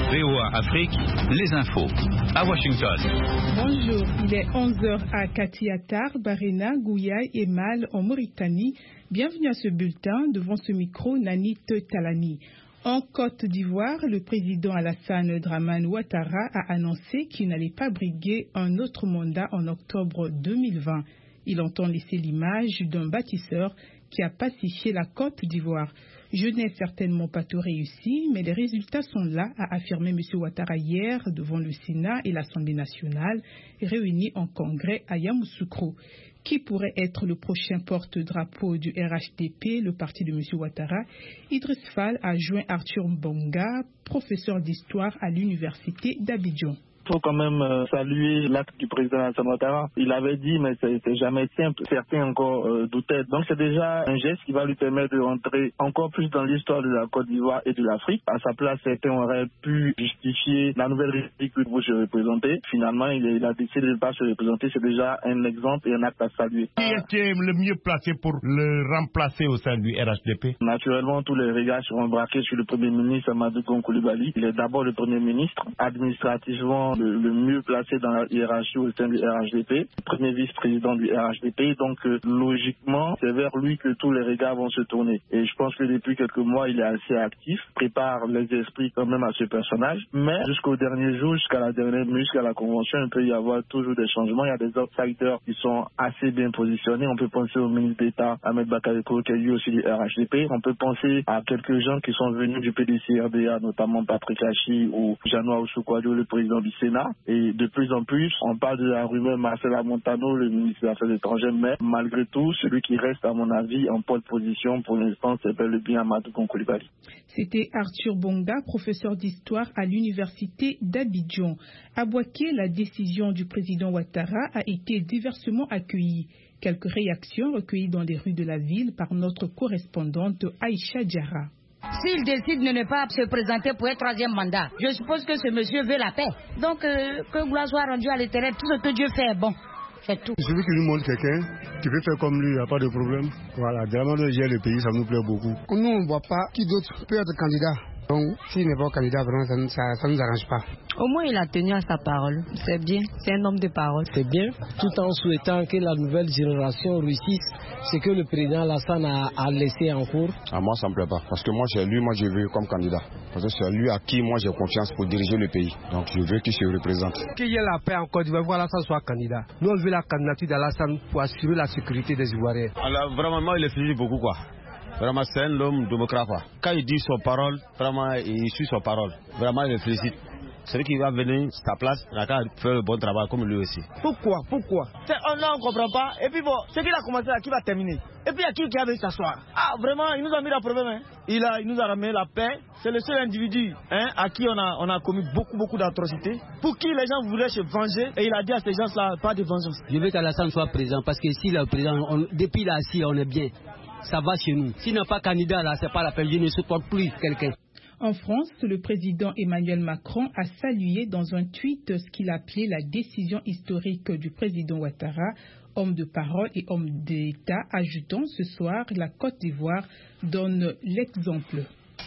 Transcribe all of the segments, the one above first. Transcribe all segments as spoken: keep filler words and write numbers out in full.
V O A Afrique, les infos. À Washington. Bonjour, il est onze heures à Katiatar, Barena, Gouyaï et Mal en Mauritanie. Bienvenue à ce bulletin. Devant ce micro, Nani Talani. En Côte d'Ivoire, le président Alassane Dramane Ouattara a annoncé qu'il n'allait pas briguer un autre mandat en octobre deux mille vingt. Il entend laisser l'image d'un bâtisseur qui a pacifié la Côte d'Ivoire. Je n'ai certainement pas tout réussi, mais les résultats sont là, a affirmé M. Ouattara hier devant le Sénat et l'Assemblée nationale, réunis en congrès à Yamoussoukro. Qui pourrait être le prochain porte-drapeau du R H D P, le parti de M. Ouattara? Idriss Fall a joint Arthur Mbonga, professeur d'histoire à l'université d'Abidjan. Il faut quand même euh, saluer l'acte du président Alassane Ouattara. Il avait dit, mais ça n'était jamais simple. Certains encore euh, doutaient. Donc c'est déjà un geste qui va lui permettre de rentrer encore plus dans l'histoire de la Côte d'Ivoire et de l'Afrique. À sa place, certains auraient pu justifier la nouvelle république que vous se représenter. Finalement, il, il a décidé de ne pas se représenter. C'est déjà un exemple et un acte à saluer. Qui était le mieux placé pour le remplacer au sein du R H D P? Naturellement, tous les regards seront braqués sur le Premier ministre Amadou Gon Coulibaly. Il est d'abord le Premier ministre. Administrativement, Le, le mieux placé dans la hiérarchie au sein du R H D P, premier vice-président du R H D P, donc euh, logiquement c'est vers lui que tous les regards vont se tourner. Et je pense que depuis quelques mois il est assez actif, prépare les esprits quand même à ce personnage, mais jusqu'au dernier jour, jusqu'à la dernière minute, jusqu'à la convention, il peut y avoir toujours des changements. Il y a des outsiders qui sont assez bien positionnés. On peut penser au ministre d'État Ahmed Bakayoko qui est lui aussi du R H D P. On peut penser à quelques gens qui sont venus du P D C R D A, notamment Patrick Hachi ou Jean-Noël Oussou-Kouadio, le président du Sénat. Et de plus en plus, on parle de la rumeur Marcela Montano, le ministre des Affaires étrangères, mais malgré tout, celui qui reste, à mon avis, en pole position pour l'instant, c'est bel et bien Amadou Gon Coulibaly. C'était Arthur Bonga, professeur d'histoire à l'université d'Abidjan. À Bouaké, la décision du président Ouattara a été diversement accueillie. Quelques réactions recueillies dans les rues de la ville par notre correspondante Aïcha Diarra. S'il décide de ne pas se présenter pour un troisième mandat, je suppose que ce monsieur veut la paix. Donc, euh, que gloire soit rendue à l'Éternel, tout ce que Dieu fait est bon. C'est tout. Celui qui nous montre quelqu'un qui peut faire comme lui, il n'y a pas de problème. Voilà, vraiment de gérer le pays, ça nous plaît beaucoup. Nous, on ne voit pas qui d'autre peut être candidat. Donc, s'il n'est pas candidat, vraiment, ça ne ça, nous arrange pas. Au moins, il a tenu à sa parole. C'est bien, c'est un homme de parole. C'est bien, tout en souhaitant que la nouvelle génération réussisse ce que le président Alassane a, a laissé en cours. À moi, ça ne me plaît pas. Parce que moi, c'est lui, moi, je veux comme candidat. Parce que c'est lui à qui moi j'ai confiance pour diriger le pays. Donc, je veux qu'il se représente. Qu'il y ait la paix en Côte d'Ivoire, voilà, ça soit candidat. Nous, on veut la candidature d'Alassane pour assurer la sécurité des Ivoiriens. Alors, vraiment, moi, il est fini beaucoup, quoi. Vraiment, c'est un homme démocrate. Quand il dit son parole, vraiment, il suit son parole. Vraiment, il le félicite. Celui qui va venir à sa place, il a qu'à faire le bon travail comme lui aussi. Pourquoi Pourquoi on, Là, on ne comprend pas. Et puis bon, ce qu'il a commencé là, qui va terminer? Et puis il y a qui qui a venu s'asseoir? Ah, vraiment, il nous a mis la problème. Hein. Il, a, il nous a ramené la paix. C'est le seul individu hein, à qui on a, on a commis beaucoup, beaucoup d'atrocités. Pour qui les gens voulaient se venger. Et il a dit à ces gens-là, pas de vengeance. Je veux qu'Alassane soit présent parce que s'il est présent, on, depuis là, si on est bien. Ça va chez nous. S'il n'a pas candidat là, c'est pas la peine. Je ne supporte plus quelqu'un. En France, le président Emmanuel Macron a salué dans un tweet ce qu'il a appelé la décision historique du président Ouattara, homme de parole et homme d'État, ajoutant ce soir la Côte d'Ivoire donne l'exemple.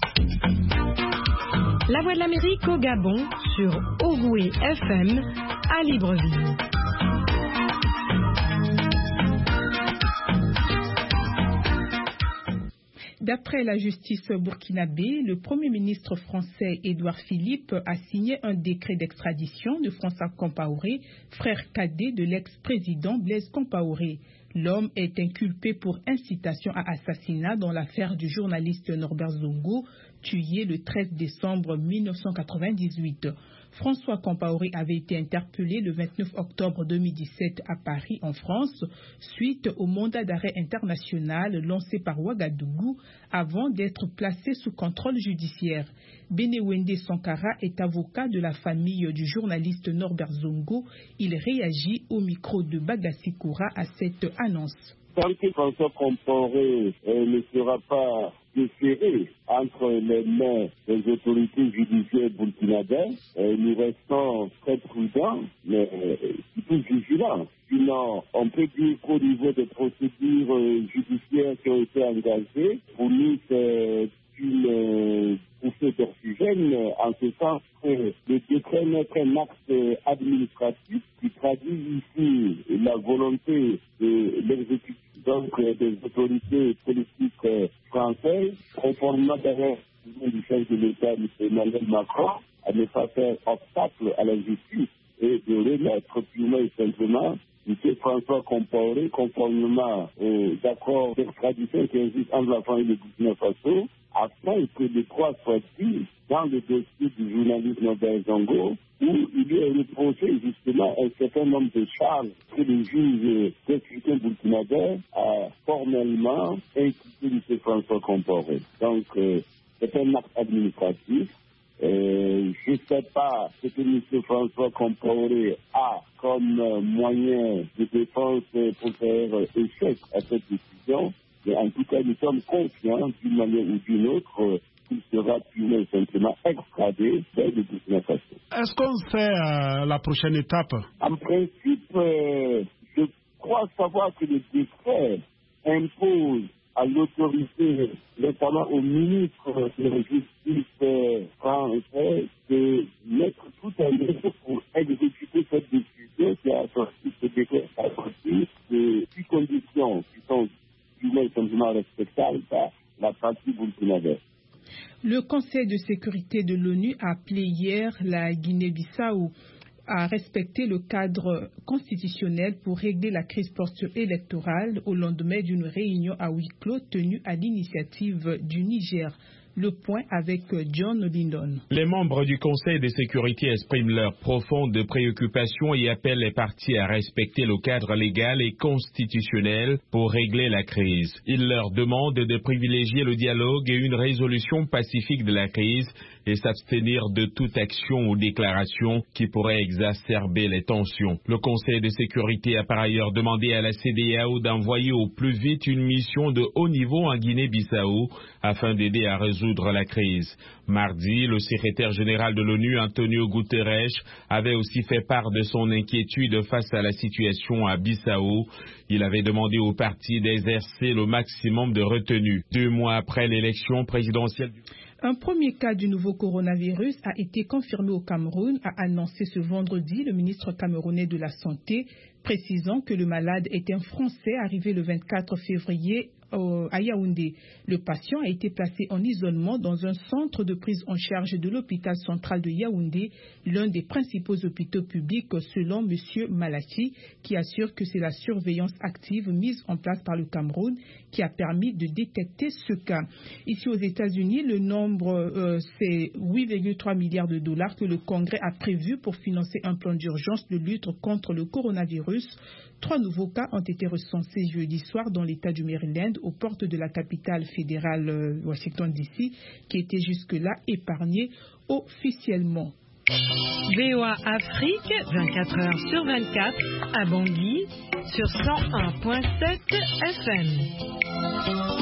La Voix de l'Amérique au Gabon sur Ogoué F M à Libreville. D'après la justice burkinabé, le Premier ministre français Édouard Philippe a signé un décret d'extradition de François Compaoré, frère cadet de l'ex-président Blaise Compaoré. L'homme est inculpé pour incitation à assassinat dans l'affaire du journaliste Norbert Zongo, tué le treize décembre mille neuf cent quatre-vingt-dix-huit. François Compaoré avait été interpellé le vingt-neuf octobre deux mille dix-sept à Paris, en France, suite au mandat d'arrêt international lancé par Ouagadougou avant d'être placé sous contrôle judiciaire. Benewende Sankara est avocat de la famille du journaliste Norbert Zongo. Il réagit au micro de Bagassi Koura à cette annonce. Tant que François Compaoré euh, ne sera pas déféré entre les mains des autorités judiciaires burkinabées, euh, nous restons très prudents, mais euh, surtout vigilants. Sinon, on peut dire qu'au niveau des procédures euh, judiciaires qui ont été engagées, pour nous, c'est une euh, bouffée d'oxygène, en ce sens que le décret n'est qu'un acte administratif qui traduit ici la volonté de l'exécutif, donc des autorités politiques euh, françaises, conformément d'ailleurs du chef de l'État, M. Emmanuel Macron, à ne pas faire obstacle à la justice et de remettre purement et simplement M. François Compaoré, conformément aux accords d'extradition qui existent entre la France et le Burkina Faso, afin que les droits soient dit dans le dossier du journaliste Norbert Zongo, où il est reproché justement un certain nombre de charges que le juge d'instruction burkinabé a formellement impliqué M. François Compaoré. Donc, euh, c'est un acte administratif. Euh, je ne sais pas ce que M. François Compaoré a comme euh, moyen de défense pour faire euh, échec à cette décision, mais en tout cas, nous sommes confiants d'une manière ou d'une autre euh, qu'il sera purement et simplement extradé vers le Burkina Faso. Est-ce qu'on sait euh, la prochaine étape? En principe, euh, je crois savoir que le décret impose à l'autorité, notamment au ministre de la Justice français, de mettre tout en œuvre pour exécuter cette décision qui a sorti ce décret à partir de six conditions qui sont simplement respectables par la partie burkinabé. Le Conseil de sécurité de l'ONU a appelé hier la Guinée-Bissau à respecter le cadre constitutionnel pour régler la crise post-électorale au lendemain d'une réunion à huis clos tenue à l'initiative du Niger. Le point avec John Lindon. Les membres du Conseil de sécurité expriment leur profonde préoccupation et appellent les parties à respecter le cadre légal et constitutionnel pour régler la crise. Ils leur demandent de privilégier le dialogue et une résolution pacifique de la crise et s'abstenir de toute action ou déclaration qui pourrait exacerber les tensions. Le Conseil de sécurité a par ailleurs demandé à la C D A O d'envoyer au plus vite une mission de haut niveau en Guinée-Bissau afin d'aider à résoudre la crise. Mardi, le secrétaire général de l'ONU, Antonio Guterres, avait aussi fait part de son inquiétude face à la situation à Bissau. Il avait demandé aux partis d'exercer le maximum de retenue. Deux mois après l'élection présidentielle du... Un premier cas du nouveau coronavirus a été confirmé au Cameroun, a annoncé ce vendredi le ministre camerounais de la Santé, précisant que le malade est un Français arrivé le vingt-quatre février à Yaoundé. Le patient a été placé en isolement dans un centre de prise en charge de l'hôpital central de Yaoundé, l'un des principaux hôpitaux publics selon M. Malati, qui assure que c'est la surveillance active mise en place par le Cameroun qui a permis de détecter ce cas. Ici aux États-Unis, le nombre, euh, c'est huit virgule trois milliards de dollars que le Congrès a prévu pour financer un plan d'urgence de lutte contre le coronavirus. Trois nouveaux cas ont été recensés jeudi soir dans l'État du Maryland, aux portes de la capitale fédérale euh, Washington D C, qui était jusque-là épargnée officiellement. V O A Afrique, vingt-quatre heures sur vingt-quatre, à Bangui, sur cent un virgule sept F M.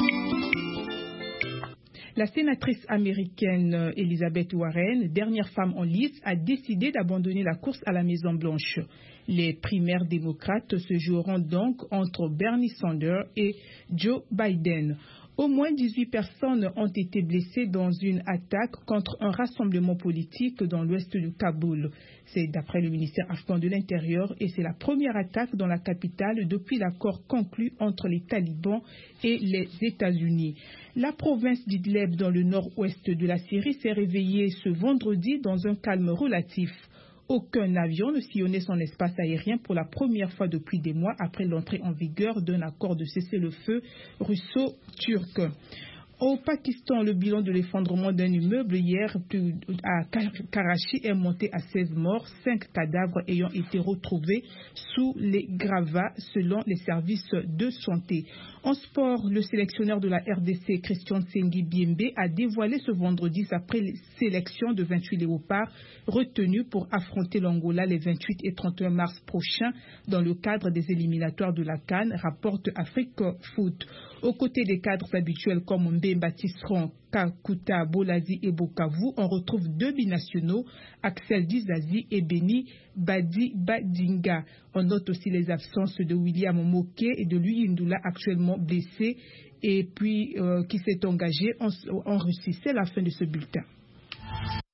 La sénatrice américaine Elizabeth Warren, dernière femme en lice, a décidé d'abandonner la course à la Maison-Blanche. Les primaires démocrates se joueront donc entre Bernie Sanders et Joe Biden. Au moins dix-huit personnes ont été blessées dans une attaque contre un rassemblement politique dans l'ouest du Kaboul. C'est d'après le ministère afghan de l'Intérieur et c'est la première attaque dans la capitale depuis l'accord conclu entre les talibans et les États-Unis. La province d'Idlib dans le nord-ouest de la Syrie s'est réveillée ce vendredi dans un calme relatif. Aucun avion ne sillonnait son espace aérien pour la première fois depuis des mois après l'entrée en vigueur d'un accord de cessez-le-feu russo-turc. Au Pakistan, le bilan de l'effondrement d'un immeuble hier à Karachi est monté à seize morts, cinq cadavres ayant été retrouvés sous les gravats selon les services de santé. En sport, le sélectionneur de la R D C, Christian Tsengi Biembe, a dévoilé ce vendredi sa présélection de vingt-huit léopards retenus pour affronter l'Angola les vingt-huit et trente et un mars prochains dans le cadre des éliminatoires de la CAN, rapporte Afrique Foot. Aux côtés des cadres habituels comme Mbemba Tisserand, Kakuta, Bolazi et Bokavu, on retrouve deux binationaux, Axel Dizazi et Beni Badi Badinga. On note aussi les absences de William Moké et de Louis Ndula, actuellement blessés, et puis euh, qui s'est engagé en, en Russie. C'est la fin de ce bulletin.